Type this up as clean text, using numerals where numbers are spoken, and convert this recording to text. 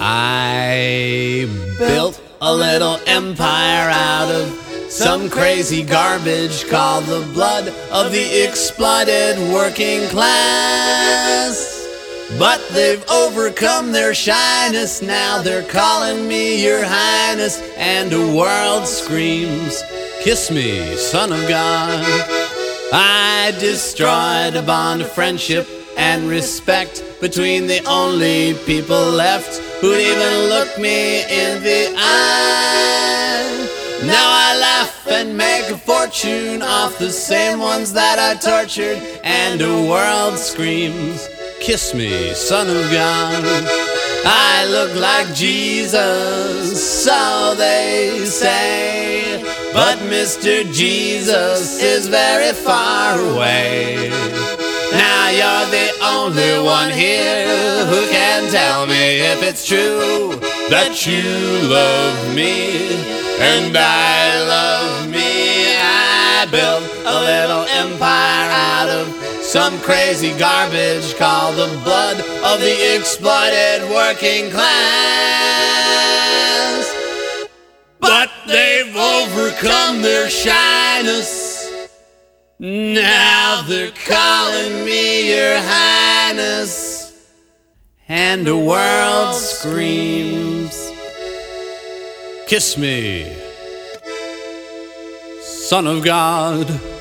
I built a little empire out of some crazy garbage called the blood of the exploited working class. But they've overcome their shyness, now they're calling me your highness, and the world screams, kiss me, son of God. I destroyed a bond of friendship and respect between the only people left who'd even look me in the eye. Now I laugh and make a fortune off the same ones that I tortured, and the world screams, kiss me, son of God. I look like Jesus, so they say, but Mr. Jesus is very far away. Now you're the only one here who can tell me if it's true that you love me and I love me. I built a little empire out of some crazy garbage called the blood of the exploited working class. But they've overcome their shyness, now they're calling me your highness, and the world screams, kiss me, son of God.